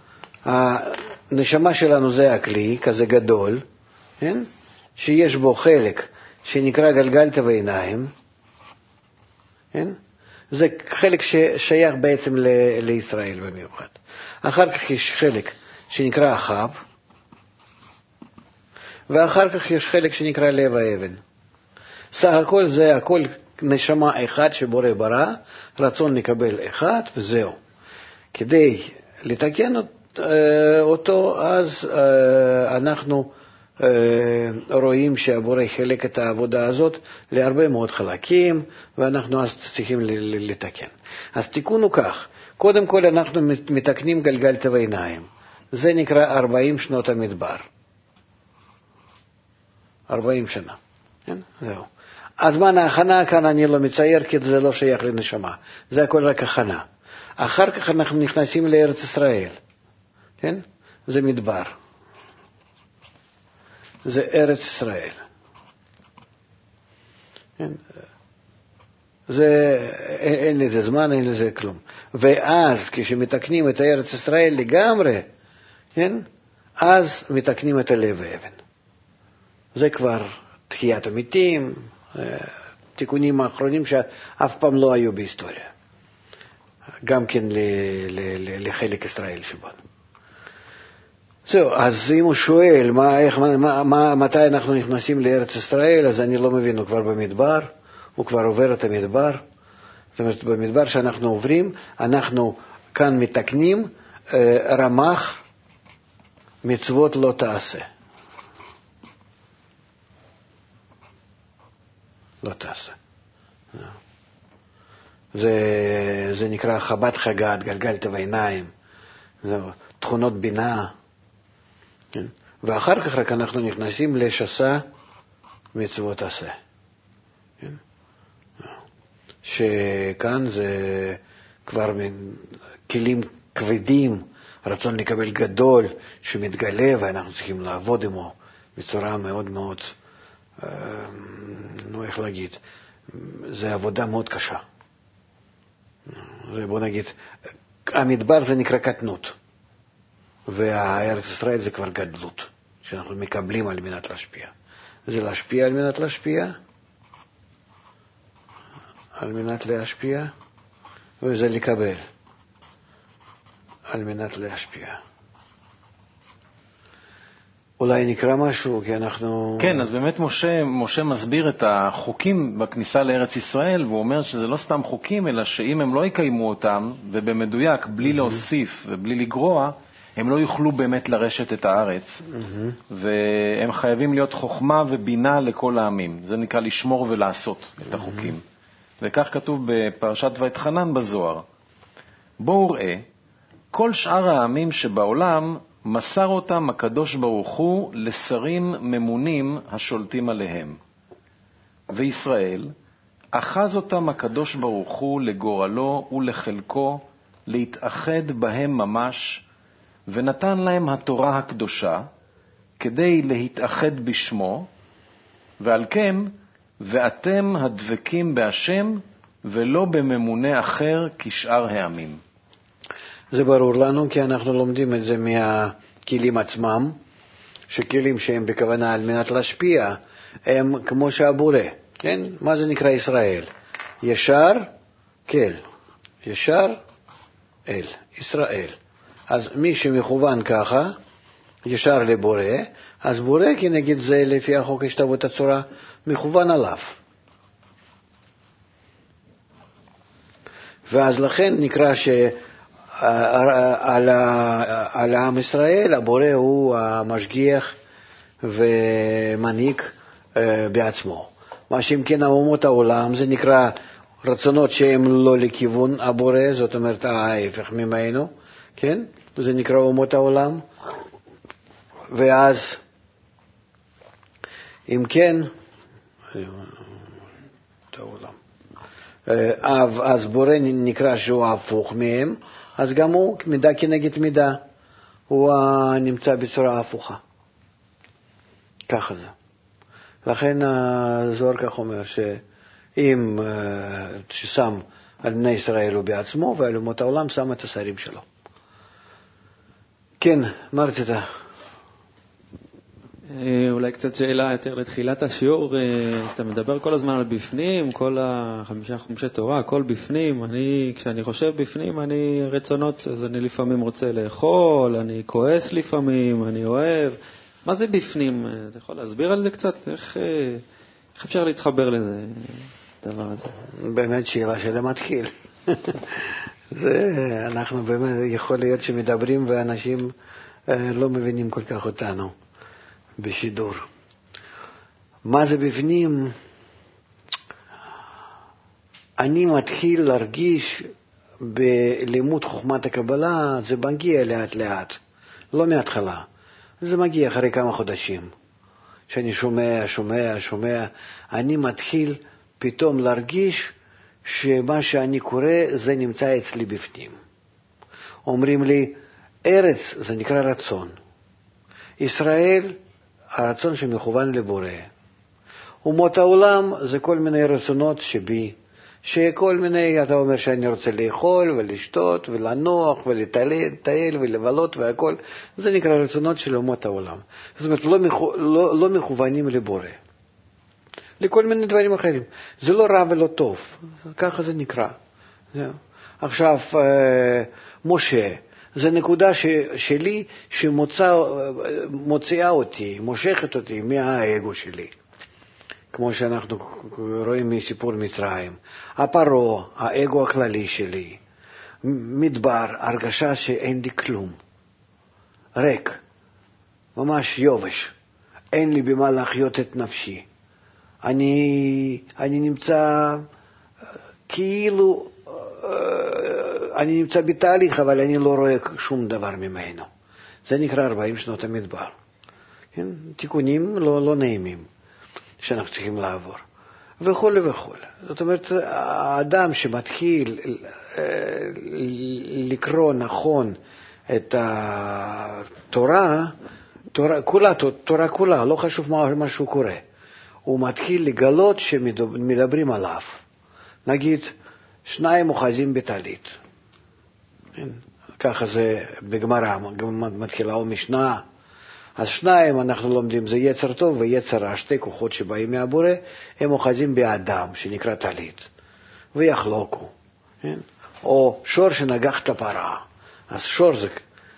הנשמה שלנו זה הכלי, כזה גדול, כן? שיש בו חלק שנקרא גלגלת ועיניים. כן? זה חלק ששייך בעצם ל- לישראל במיוחד. אחר כך יש חלק שנקרא אחב, ואחר כך יש חלק שנקרא לב האבן. סך הכל זה הכל נשמה אחד שבורא ברא, רצון לקבל אחד וזהו. כדי לתקן אותו, אז אנחנו רואים שהבורא חלק את העבודה הזאת להרבה מאוד חלקים, ואנחנו אז צריכים לתקן. אז תיקון הוא כך, קודם כל אנחנו מתקנים גלגל טבע עיניים. זה נקרא ארבעים שנות המדבר. ארבעים שנה. כן? זהו. הזמן ההכנה כאן אני לא מצייר, כי זה לא שייך לנשמה. זה הכל רק הכנה. אחר כך אנחנו נכנסים לארץ ישראל. כן? זה מדבר. זה ארץ ישראל. כן? זה, אין, אין לזה זמן, אין לזה כלום. ואז כשמתקנים את ארץ ישראל לגמרי, כן? אז מתקנים את הלב האבן. זה כבר תחיית המתים, תיקונים האחרונים שאף פעם לא היו בהיסטוריה. גם כן ל, ל, ל, לחלק ישראל שבנו. זהו, אז אם הוא שואל מה, איך, מה, מה, מתי אנחנו נכנסים לארץ ישראל, אז אני לא מבין, הוא כבר במדבר, הוא כבר עובר את המדבר. זאת אומרת, במדבר שאנחנו עוברים, אנחנו כאן מתקנים אה, רמ"ח מצוות לא תעשה. לא תעשה. זה, זה נקרא חב"ד חג"ד, גלגל טבע עיניים, זה תכונות בינה. כן? ואחר כך רק אנחנו נכנסים לשסה מצוות עשה. כן? שכאן זה כבר כלים כבדים, רצון לקבל גדול שמתגלה, ואנחנו צריכים לעבוד עמו בצורה מאוד מאוד, נו איך להגיד, זה עבודה מאוד קשה. בוא נגיד, המדבר זה נקרא קטנות, והארץ ישראל זה כבר גדלות, שאנחנו מקבלים על מנת להשפיע. זה להשפיע על מנת להשפיע, על מנת להשפיע, וזה לקבל על מנת להשפיע. אולי נקרא משהו, כי אנחנו... כן, אז באמת משה, משה מסביר את החוקים בכניסה לארץ ישראל, והוא אומר שזה לא סתם חוקים, אלא שאם הם לא יקיימו אותם, ובמדויק, בלי להוסיף ובלי לגרוע, הם לא יוכלו באמת לרשת את הארץ, והם חייבים להיות חוכמה ובינה לכל העמים. זה נקרא לשמור ולעשות את החוקים. וכך כתוב בפרשת ואתחנן בזוהר. בואו ראה, כל שאר העמים שבעולם מסר אותם הקדוש ברוך הוא לשרים ממונים השולטים עליהם. וישראל אחז אותם הקדוש ברוך הוא לגורלו ולחלקו להתאחד בהם ממש, ונתן להם התורה הקדושה כדי להתאחד בשמו, ועל כן ואתם הדבקים בהשם ולא בממונה אחר כשאר העמים. זה ברור לנו, כי אנחנו לומדים את זה מהכלים עצמם, שכלים שהם בכוונה על מנת להשפיע, הם כמו שהבורא, כן? מה זה נקרא ישראל? ישר, כל. ישר, אל. ישראל. אז מי שמכוון ככה, ישר לבורא, אז בורא כנגד זה לפי החוק השתוות הצורה, מכוון עליו. ואז לכן נקרא ש... על, על העם ישראל, הבורא הוא המשגיח ומנהיג בעצמו. מה שאם כן אומות העולם, זה נקרא רצונות שהם לא לכיוון הבורא, זאת אומרת ההפך ממנו, כן? זה נקרא אומות העולם. ואז, אם כן, אז בורא נקרא שהוא הפוך מהם, אז גם הוא מידה כנגד מידה, הוא נמצא בצורה הפוכה. ככה זה. לכן הזוהר כך אומר שאם ששם על בני ישראל הוא בעצמו, ועל אומות העולם שם את השרים שלו. כן, מה רצית? אולי קצת שאלה יותר לתחילת השיעור. אתה מדבר כל הזמן על בפנים, כל החמישה חומשי תורה, הכל בפנים. אני, כשאני חושב בפנים, אני רצונות, אז אני לפעמים רוצה לאכול, אני כועס לפעמים, אני אוהב. מה זה בפנים? אתה יכול להסביר על זה קצת? איך, איך אפשר להתחבר לזה, דבר הזה? באמת שאלה של המתחיל. זה, אנחנו באמת, יכול להיות שמדברים ואנשים לא מבינים כל כך אותנו בשידור. מה זה בפנים? אני מתחיל להרגיש בלימוד חוכמת הקבלה, זה מגיע לאט לאט, לא מההתחלה. זה מגיע אחרי כמה חודשים. שאני שומע, שומע, שומע, אני מתחיל פתאום להרגיש שמה שאני קורא זה נמצא אצלי בפנים. אומרים לי, ארץ זה נקרא רצון. ישראל, הרצון שמכוון לבורא. אומות העולם זה כל מיני רצונות שבי, שכל מיני, אתה אומר שאני רוצה לאכול ולשתות ולנוח ולטייל ולבלות והכל, זה נקרא רצונות של אומות העולם. זאת אומרת, לא, לא, לא מכוונים לבורא. לכל מיני דברים אחרים. זה לא רע ולא טוב, ככה זה נקרא. עכשיו, משה, זה נקודה ש, שלי שמוציאה אותי, מושכת אותי מהאגו שלי. כמו שאנחנו רואים מסיפור מצרים. הפרו, האגו הכללי שלי. מדבר, הרגשה שאין לי כלום. ריק, ממש יובש. אין לי במה להחיות את נפשי. אני, אני נמצא כאילו, אני נמצא בתהליך, אבל אני לא רואה שום דבר ממנו. זה נקרא ארבעים שנות המדבר. כן? תיקונים לא, לא נעימים שאנחנו צריכים לעבור. וכל וכל. זאת אומרת, האדם שמתחיל לקרוא נכון את התורה, תורה כולה, תורה כולה, לא חשוב מה, מה שהוא קורא. הוא מתחיל לגלות שמדברים עליו. נגיד, שניים אוחזים בטלית. ככה זה בגמרא, מתחילה או משנה. אז שניים אנחנו לומדים, זה יצר טוב ויצר רע, שתי כוחות שבאים מהבורא, הם אוחזים באדם שנקרא טלית, ויחלוקו. או שור שנגח את הפרה. אז שור זה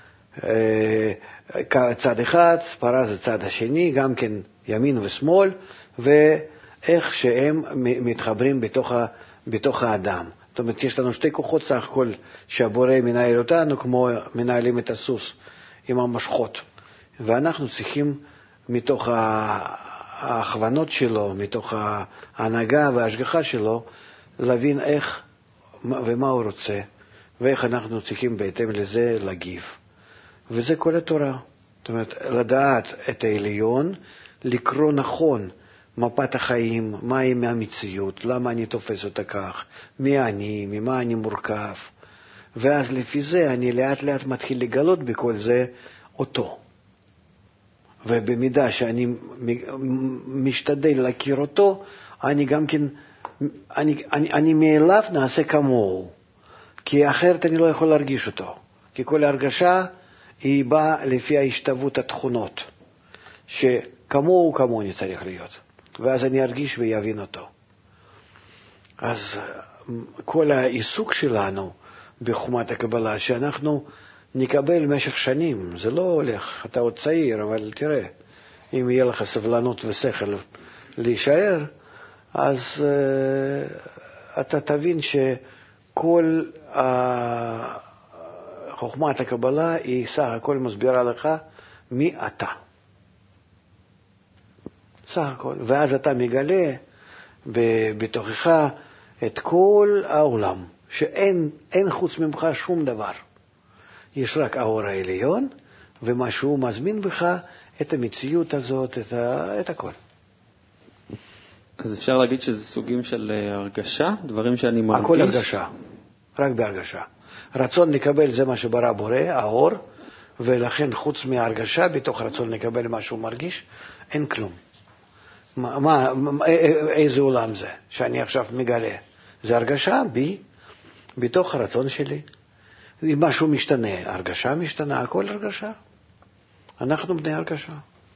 צד אחד, פרה זה צד השני, גם כן ימין ושמאל, ואיך שהם מתחברים בתוך, ה, בתוך האדם. זאת אומרת, יש לנו שתי כוחות סך הכל שהבורא מנהל אותנו, כמו מנהלים את הסוס עם המשכות. ואנחנו צריכים מתוך ההכוונות שלו, מתוך ההנהגה וההשגחה שלו, להבין איך ומה הוא רוצה, ואיך אנחנו צריכים בהתאם לזה להגיב. וזה כל התורה. זאת אומרת, לדעת את העליון, לקרוא נכון מפת החיים, מהי מהמציאות, למה אני תופס אותה כך, מי אני, ממה אני מורכב. ואז לפי זה אני לאט לאט מתחיל לגלות בכל זה אותו. ובמידה שאני משתדל להכיר אותו, אני גם כן, אני, אני, אני מאליו נעשה כמוהו, כי אחרת אני לא יכול להרגיש אותו. כי כל הרגשה היא באה לפי ההשתוות התכונות, שכמוהו כמוני צריך להיות. ואז אני ארגיש ויבין אותו. אז כל העיסוק שלנו בחוכמת הקבלה, שאנחנו נקבל במשך שנים, זה לא הולך, אתה עוד צעיר, אבל תראה, אם יהיה לך סבלנות ושכל להישאר, אז uh, אתה תבין שכל uh, חוכמת הקבלה היא סך הכל מסבירה לך מי אתה. סך הכל. ואז אתה מגלה בתוכך את כל העולם, שאין אין חוץ ממך שום דבר. יש רק האור העליון, ומה שהוא מזמין בך את המציאות הזאת, את, ה, את הכל. אז אפשר להגיד שזה סוגים של הרגשה, דברים שאני מרגיש? הכל הרגשה, רק בהרגשה. רצון לקבל זה מה שברא בורא, האור, ולכן חוץ מההרגשה, בתוך רצון לקבל מה שהוא מרגיש, אין כלום. מה, מה, איזה עולם זה שאני עכשיו מגלה? זה הרגשה בי, בתוך הרצון שלי. אם משהו משתנה, הרגשה משתנה, הכל הרגשה. אנחנו בני הרגשה.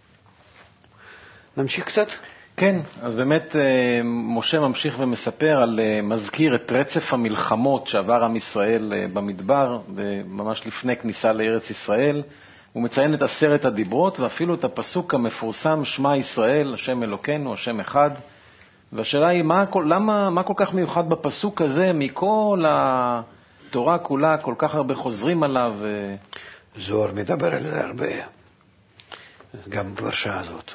נמשיך קצת? כן, אז באמת משה ממשיך ומספר על, מזכיר את רצף המלחמות שעבר עם ישראל במדבר, ממש לפני כניסה לארץ ישראל, הוא מציין את עשרת הדיברות, ואפילו את הפסוק המפורסם, שמע ישראל, השם אלוקינו, השם אחד. והשאלה היא, מה, למה, מה כל כך מיוחד בפסוק הזה, מכל התורה כולה, כל כך הרבה חוזרים עליו? זוהר מדבר על זה הרבה, גם בפרשה הזאת.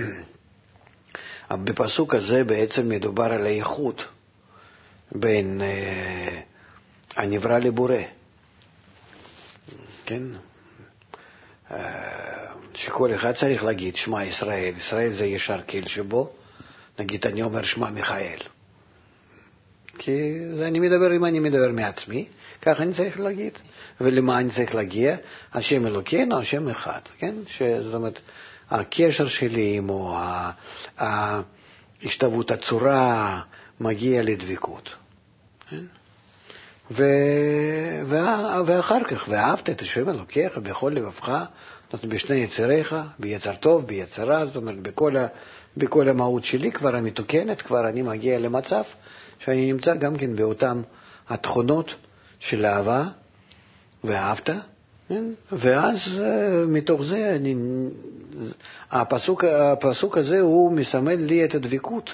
בפסוק הזה בעצם מדובר על הייחוד בין אה, הנברא לבורא. כן? שכל אחד צריך להגיד שמע ישראל. ישראל זה ישר קהיל שבו. נגיד אני אומר שמע מיכאל. כי אני מדבר, אם אני מדבר מעצמי, כך אני צריך להגיד. ולמה אני צריך להגיע? השם אלוקינו, השם אחד. כן? זאת אומרת, הקשר שלי עמו, ההשתוות הצורה, מגיע לדבקות. כן? ו... וה... ואחר כך, ואהבת את השם אלוקיך בכל לבבך, בשני יצריך, ביצר טוב, ביצר רע, זאת אומרת, בכל, ה... בכל המהות שלי כבר המתוקנת, כבר אני מגיע למצב שאני נמצא גם כן באותן התכונות של אהבה ואהבת, ואז מתוך זה אני... הפסוק, הפסוק הזה הוא מסמל לי את הדבקות.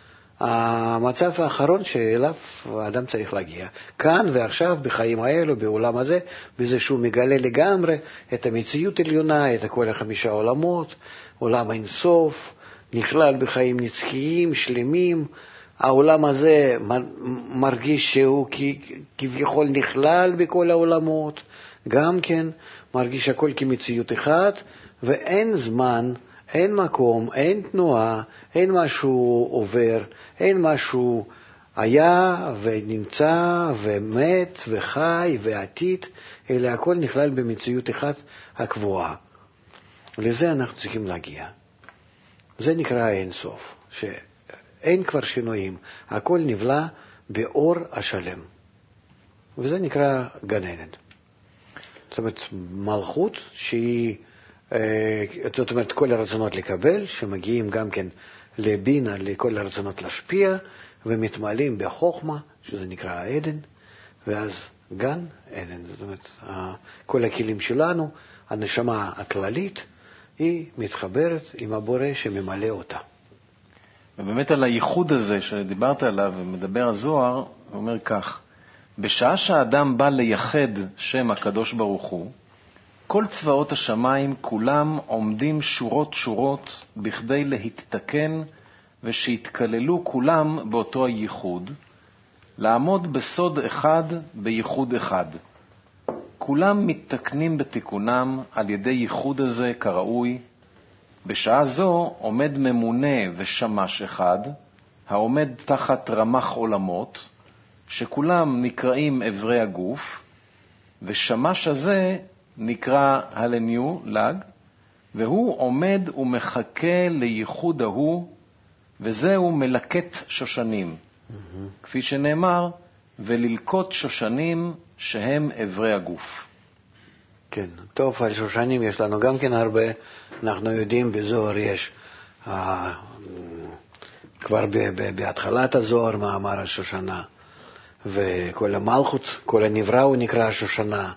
המצב האחרון שאליו האדם צריך להגיע. כאן ועכשיו, בחיים האלו, בעולם הזה, בזה שהוא מגלה לגמרי את המציאות העליונה, את כל החמישה עולמות, עולם אינסוף, נכלל בחיים נצחיים, שלמים. העולם הזה מרגיש שהוא כביכול נכלל בכל העולמות, גם כן מרגיש הכל כמציאות אחת, ואין זמן, אין מקום, אין תנועה, אין משהו עובר, אין משהו היה ונמצא ומת וחי ועתיד, אלא הכל נכלל במציאות אחת הקבועה. לזה אנחנו צריכים להגיע. זה נקרא אין סוף, שאין כבר שינויים, הכל נבלע באור השלם. וזה נקרא גן עדן. זאת אומרת, מלכות שהיא, זאת אומרת, כל הרצונות לקבל, שמגיעים גם כן לבינה, לכל הרצונות להשפיע, ומתמלאים בחוכמה, שזה נקרא העדן, ואז גן עדן. זאת אומרת, כל הכלים שלנו, הנשמה הכללית, היא מתחברת עם הבורא שממלא אותה. ובאמת על הייחוד הזה שדיברת עליו ומדבר הזוהר, הוא אומר כך, בשעה שהאדם בא לייחד שם הקדוש ברוך הוא, כל צבאות השמיים כולם עומדים שורות שורות בכדי להתתקן ושיתכללו כולם באותו הייחוד, לעמוד בסוד אחד בייחוד אחד. כולם מתתקנים בתיקונם על ידי ייחוד הזה כראוי. בשעה זו עומד ממונה ושמש אחד, העומד תחת רמח עולמות, שכולם נקראים עברי הגוף, ושמש הזה נקרא הלניו, לג, והוא עומד ומחכה לייחוד ההוא, וזהו מלקט שושנים. Mm-hmm. כפי שנאמר, וללקוט שושנים שהם עברי הגוף. כן, טוב, על שושנים יש לנו גם כן הרבה. אנחנו יודעים, בזוהר יש, אה, כבר ב- ב- בהתחלת הזוהר מאמר השושנה, וכל המלכות, כל הנברא הוא נקרא שושנה,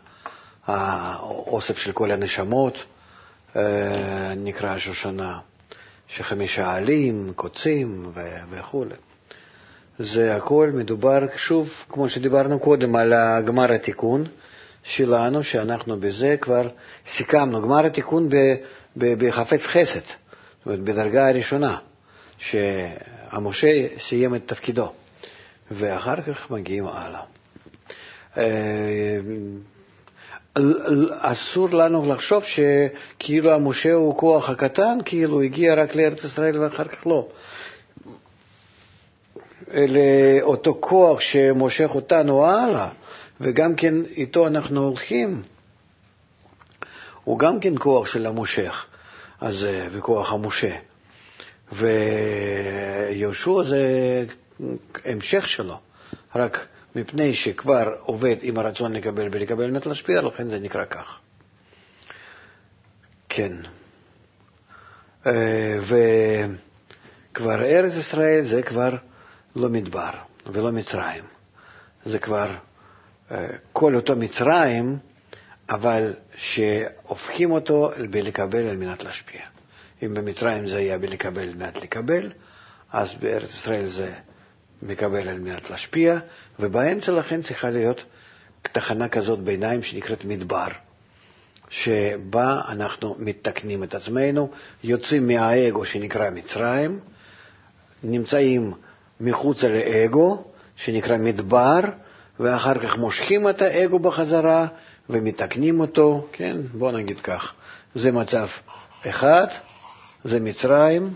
האוסף של כל הנשמות אה, נקרא שושנה, שחמישה עלים, קוצים ו- וכו'. זה הכל מדובר, שוב, כמו שדיברנו קודם, על גמר התיקון שלנו, שאנחנו בזה כבר סיכמנו. גמר התיקון בחפץ חסד, זאת אומרת, בדרגה הראשונה, שהמשה סיים את תפקידו, ואחר כך מגיעים הלאה. אסור לנו לחשוב שכאילו המשה הוא כוח הקטן, כאילו הגיע רק לארץ ישראל ואחר כך לא. לאותו כוח שמושך אותנו הלאה, וגם כן איתו אנחנו הולכים, הוא גם כן כוח של המושך, אז, וכוח המשה. ויהושע זה המשך שלו, רק מפני שכבר עובד עם הרצון לקבל ולקבל מת להשפיע, לכן זה נקרא כך. כן. וכבר ארץ ישראל זה כבר לא מדבר ולא מצרים. זה כבר, כל אותו מצרים, אבל שהופכים אותו בלקבל על מנת להשפיע. אם במצרים זה היה בלקבל על מנת לקבל, אז בארץ ישראל זה מקבל על מנת להשפיע, ובאמצע לכן צריכה להיות תחנה כזאת ביניים שנקראת מדבר, שבה אנחנו מתקנים את עצמנו, יוצאים מהאגו שנקרא מצרים, נמצאים מחוץ לאגו שנקרא מדבר, ואחר כך מושכים את האגו בחזרה ומתקנים אותו, כן? בוא נגיד כך, זה מצב אחד, זה מצרים,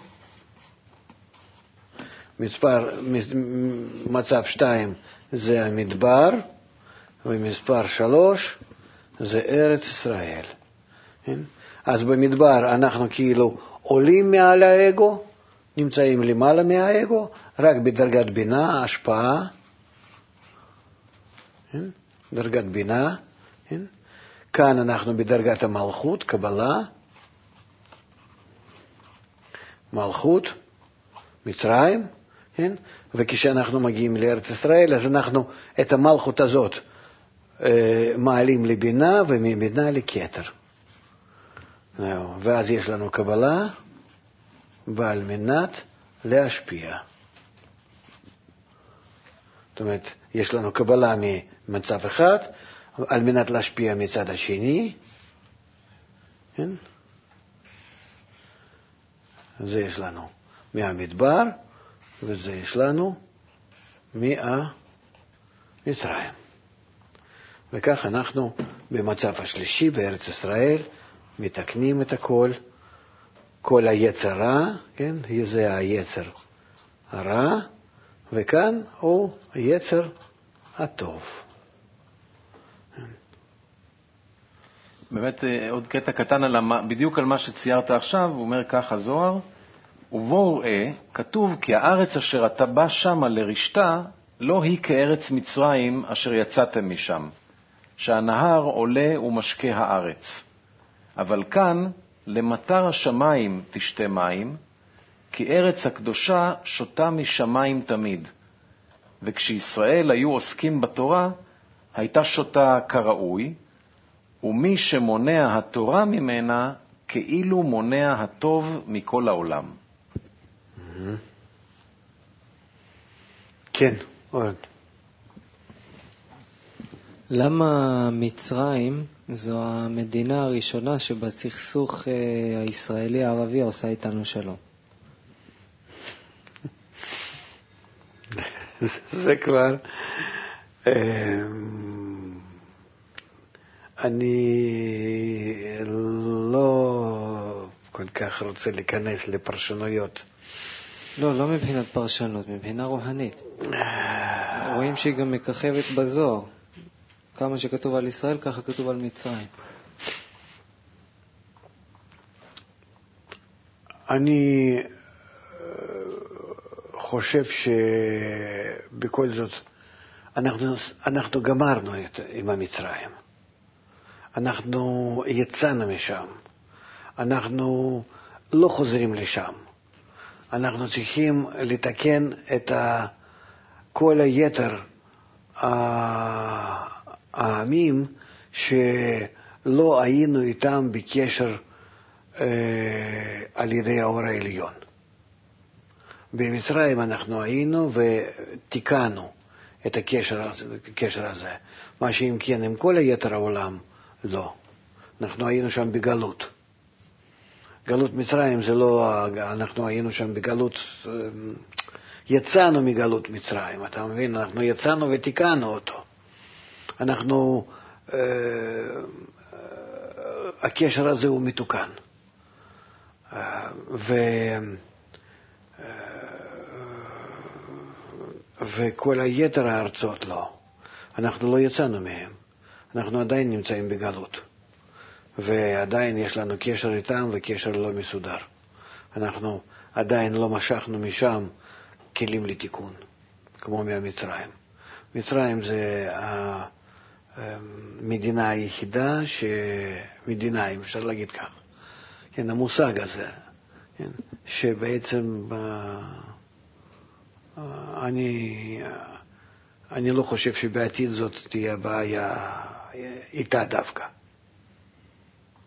מספר, מצב שתיים זה המדבר, ומספר שלוש זה ארץ ישראל. כן? אז במדבר אנחנו כאילו עולים מעל האגו, נמצאים למעלה מהאגו, רק בדרגת בינה, השפעה, כן? דרגת בינה, כן? כאן אנחנו בדרגת המלכות, קבלה, מלכות, מצרים, כן? וכשאנחנו מגיעים לארץ ישראל, אז אנחנו את המלכות הזאת אה, מעלים לבינה, ומבינה לכתר. ואז יש לנו קבלה, ועל מנת להשפיע. זאת אומרת, יש לנו קבלה ממצב אחד, על מנת להשפיע מצד השני, כן? זה יש לנו מהמדבר, וזה יש לנו מהמצרים. וכך אנחנו במצב השלישי בארץ ישראל מתקנים את הכל, כל היצר רע, כן? זה היצר הרע, וכאן הוא היצר הטוב. באמת עוד קטע קטן על המה, בדיוק על מה שציירת עכשיו, הוא אומר כך הזוהר, ובואו ראה, כתוב כי הארץ אשר אתה בא שמה לרשתה, לא היא כארץ מצרים אשר יצאתם משם, שהנהר עולה ומשקה הארץ. אבל כאן למטר השמיים תשתה מים, כי ארץ הקדושה שותה משמיים תמיד. וכשישראל היו עוסקים בתורה, הייתה שותה כראוי, ומי שמונע התורה ממנה, כאילו מונע הטוב מכל העולם. כן, עוד. למה מצרים זו המדינה הראשונה שבסכסוך הישראלי-ערבי עושה איתנו שלום? זה כבר... אני לא כל כך רוצה להיכנס לפרשנויות. לא, לא מבחינת פרשנות, מבחינה רוחנית. רואים שהיא גם מככבת בזוהר. כמה שכתוב על ישראל, ככה כתוב על מצרים. אני חושב שבכל זאת אנחנו, אנחנו גמרנו את, עם המצרים. אנחנו יצאנו משם. אנחנו לא חוזרים לשם. אנחנו צריכים לתקן את כל היתר העמים שלא היינו איתם בקשר על ידי האור העליון. במצרים אנחנו היינו ותיקנו את הקשר, הקשר הזה. מה שאם כן עם כל היתר העולם, לא. אנחנו היינו שם בגלות. גלות מצרים זה לא, אנחנו היינו שם בגלות, יצאנו מגלות מצרים, אתה מבין? אנחנו יצאנו ותיקנו אותו. אנחנו, אה, הקשר הזה הוא מתוקן. אה, ו... וכל היתר הארצות לא. אנחנו לא יצאנו מהם. אנחנו עדיין נמצאים בגלות. ועדיין יש לנו קשר איתם וקשר לא מסודר. אנחנו עדיין לא משכנו משם כלים לתיקון, כמו מהמצרים. מצרים זה המדינה היחידה, ש... מדינה, אם אפשר להגיד כך. כן, המושג הזה, כן, שבעצם אני, אני לא חושב שבעתיד זאת תהיה בעיה איתה דווקא.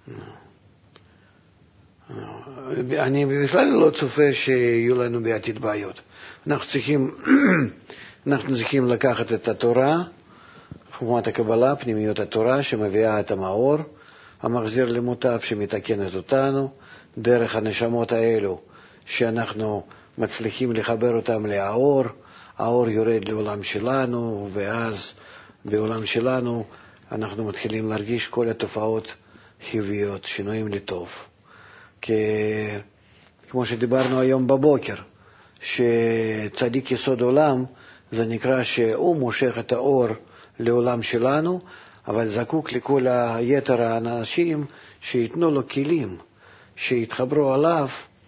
אני בכלל לא צופה שיהיו לנו בעתיד בעיות. אנחנו צריכים, אנחנו צריכים לקחת את התורה, חוכמת הקבלה, פנימיות התורה, שמביאה את המאור, המחזיר למוטב, שמתקנת אותנו, דרך הנשמות האלו, שאנחנו מצליחים לחבר אותם לאור, האור יורד לעולם שלנו, ואז בעולם שלנו אנחנו מתחילים להרגיש כל התופעות חיוביות, שינויים לטוב. כי כמו שדיברנו היום בבוקר, שצדיק יסוד עולם, זה נקרא שהוא מושך את האור לעולם שלנו, אבל זקוק לכל היתר האנשים שיתנו לו כלים, שיתחברו עליו,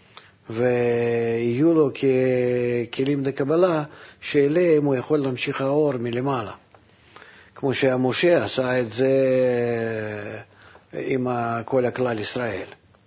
ויהיו לו כלים לקבלה, שאליהם הוא יכול להמשיך האור מלמעלה. כמו שהמשה עשה את זה עם כל הכלל ישראל.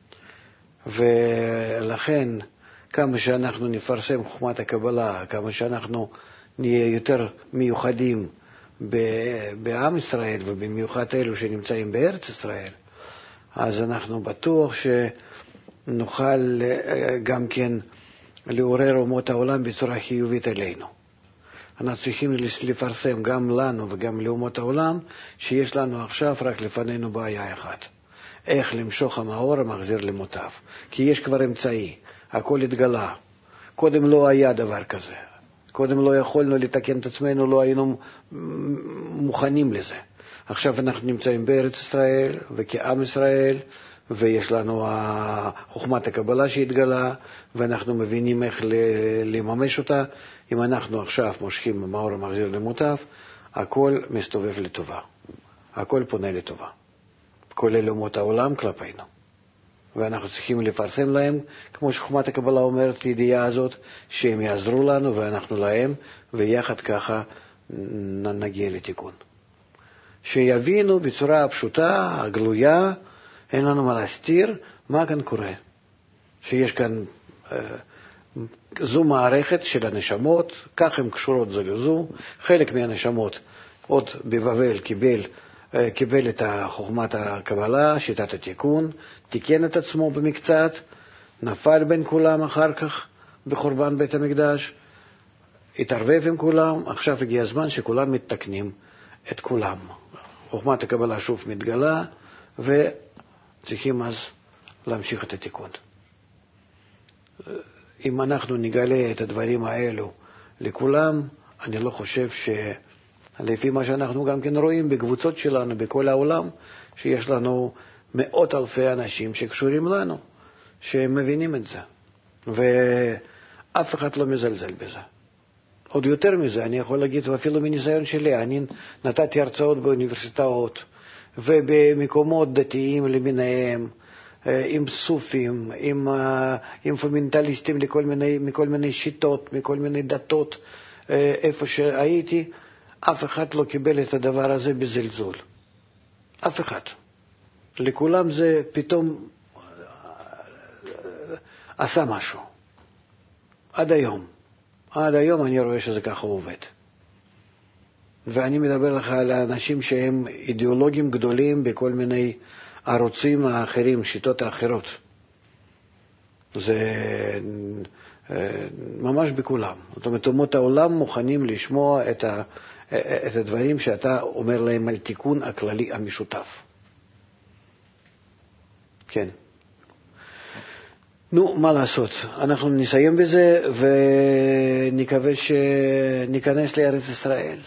ולכן, כמה שאנחנו נפרסם חוכמת הקבלה, כמה שאנחנו נהיה יותר מיוחדים בעם ישראל, ובמיוחד אלו שנמצאים בארץ ישראל, אז אנחנו בטוח שנוכל גם כן לעורר אומות העולם בצורה חיובית אלינו. אנחנו צריכים לפרסם גם לנו וגם לאומות העולם שיש לנו עכשיו רק לפנינו בעיה אחת. איך למשוך המאור המחזיר למוטב. כי יש כבר אמצעי, הכל התגלה. קודם לא היה דבר כזה. קודם לא יכולנו לתקן את עצמנו, לא היינו מוכנים לזה. עכשיו אנחנו נמצאים בארץ ישראל וכעם ישראל, ויש לנו חוכמת הקבלה שהתגלה, ואנחנו מבינים איך לממש אותה. אם אנחנו עכשיו מושכים המאור המחזיר למוטב, הכל מסתובב לטובה. הכל פונה לטובה. כולל אומות העולם כלפינו. ואנחנו צריכים לפרסם להם, כמו שחוכמת הקבלה אומרת, לידיעה הזאת, שהם יעזרו לנו ואנחנו להם, ויחד ככה נגיע לתיקון. שיבינו בצורה הפשוטה, הגלויה, אין לנו מה להסתיר, מה כאן קורה. שיש כאן, זו מערכת של הנשמות, כך הן קשורות זה לזו, חלק מהנשמות עוד בבבל קיבל, קיבל את חוכמת הקבלה, שיטת התיקון, תיקן את עצמו במקצת, נפל בין כולם אחר כך בחורבן בית המקדש, התערבב עם כולם, עכשיו הגיע הזמן שכולם מתקנים את כולם. חוכמת הקבלה שוב מתגלה, וצריכים אז להמשיך את התיקון. אם אנחנו נגלה את הדברים האלו לכולם, אני לא חושב ש... לפי מה שאנחנו גם כן רואים בקבוצות שלנו, בכל העולם, שיש לנו מאות אלפי אנשים שקשורים לנו, שהם מבינים את זה. ואף אחד לא מזלזל בזה. עוד יותר מזה, אני יכול להגיד, ואפילו מניסיון שלי, אני נתתי הרצאות באוניברסיטאות, ובמקומות דתיים למיניהם, עם סופים, עם, עם פונדמנטליסטים לכל מיני, מכל מיני שיטות, מכל מיני דתות, איפה שהייתי, אף אחד לא קיבל את הדבר הזה בזלזול. אף אחד. לכולם זה פתאום עשה משהו. עד היום. עד היום אני רואה שזה ככה עובד. ואני מדבר לך על האנשים שהם אידיאולוגים גדולים בכל מיני ערוצים האחרים, שיטות האחרות. זה ממש בכולם. זאת אומרת, אומות העולם מוכנים לשמוע את ה... את הדברים שאתה אומר להם על תיקון הכללי המשותף. כן. נו, מה לעשות? אנחנו נסיים בזה ונקווה שניכנס לארץ ישראל.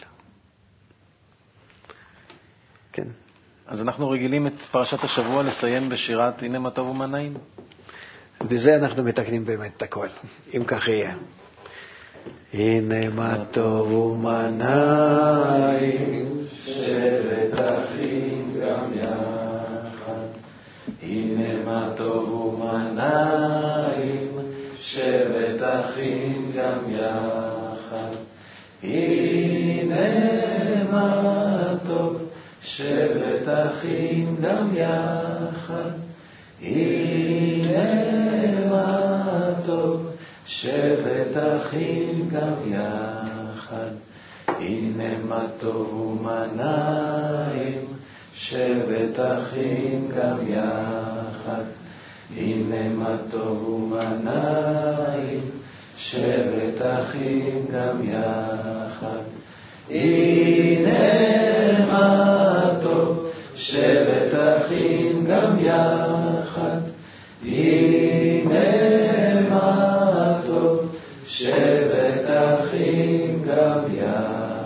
כן. אז אנחנו רגילים את פרשת השבוע לסיים בשירת הנה מה טוב ומה נעים. בזה אנחנו מתקנים באמת את הכל, אם כך יהיה. הנה מה טוב ומה נעים, שבת אחים גם יחד. הנה מה טוב ומה נעים, שבת אחים גם יחד. הנה מה טוב, שבת אחים גם יחד. הנה מה טוב, שבת אחים גם יחד. הנה מה טוב ומה נעים, שבת אחים גם יחד, הנה מה טוב ומה נעים, שבת אחים גם יחד, הנה מה טוב, שבת אחים גם יחד, הנה מה טוב, שבת אחים גם יחד.